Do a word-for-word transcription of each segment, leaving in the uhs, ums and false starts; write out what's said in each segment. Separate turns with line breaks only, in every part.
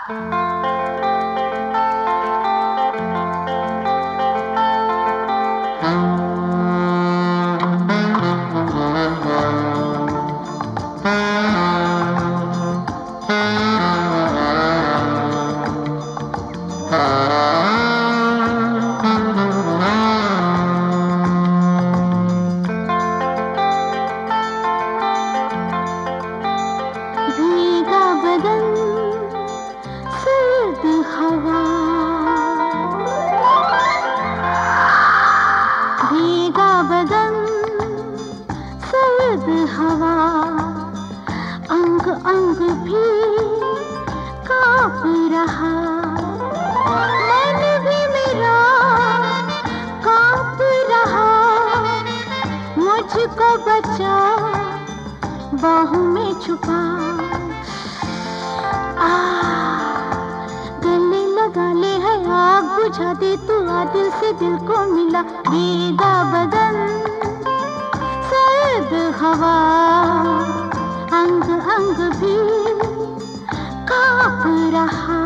भीगा बदन सर्द हवा, अंग अंग भी कांप रहा, मन भी मेरा कांप रहा। मुझको बचा बाहों में छुपा, आ गले लगा ले है आग बुझा दे तू, आ दिल से दिल को मिला। भीगा बदन सर्द हवा, अंग अंग भी कांप रहा।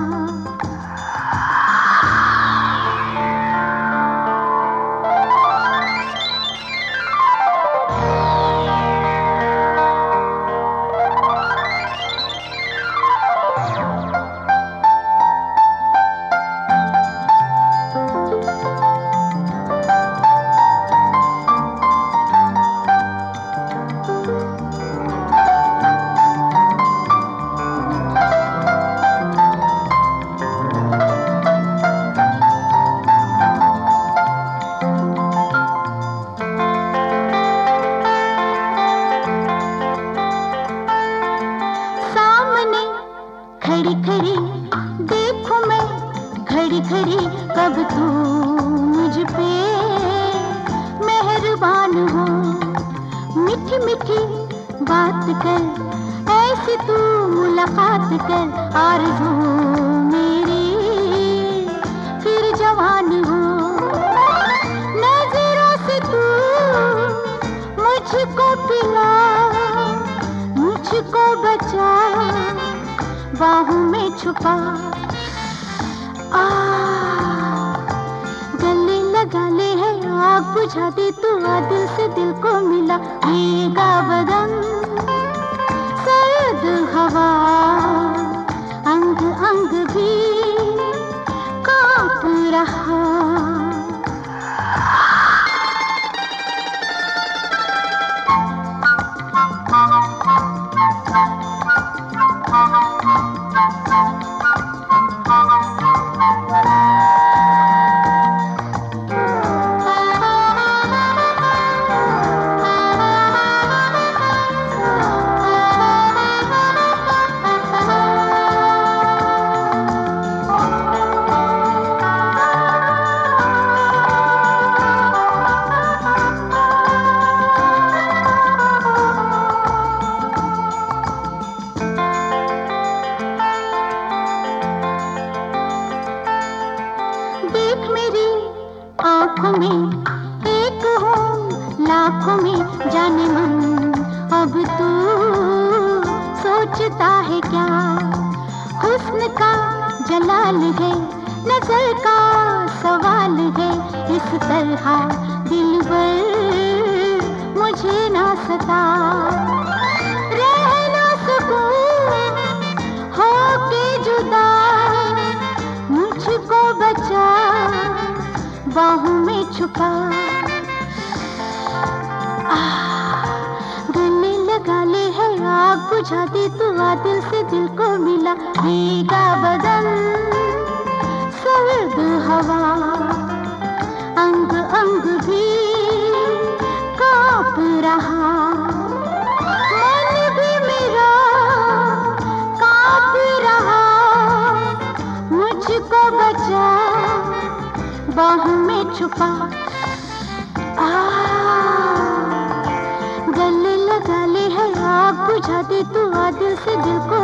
खड़ी खड़ी देखूं मैं घड़ी घड़ी, कब तू मुझ पे मेहरबान हो। मीठी मीठी बात कर, ऐसी तू मुलाकात कर, आरज़ू मेरी फिर जवान हो। नजरों से तू मुझको पिला, मुझको बचा बाहों में छुपा। आ गले लगा ले है आग बुझा दे तू, आ दिल से दिल को मिला। भीगा बदन सर्द हवा, अंग अंग भी कांप रहा। आँखों में एक हूँ लाखों में, जाने मन अब तू सोचता है क्या। हुस्न का जलाल है, नजर का सवाल है, इस तरह दिलबर मुझे ना सता। रहना सुकून हो के जुदा, मुझको बचा बाहों में छुपा। आ गले लगा ले है आग बुझा दे तू, आ दिल से दिल को मिला। भीगा बदन सर्द हवा, अंग अंग भी कांप रहा। मन भी मेरा कांप रहा, मुझको बचा बाहों में छुपा। आ गले लगा ले है आग बुझा दे तू, आ दिल से दिल को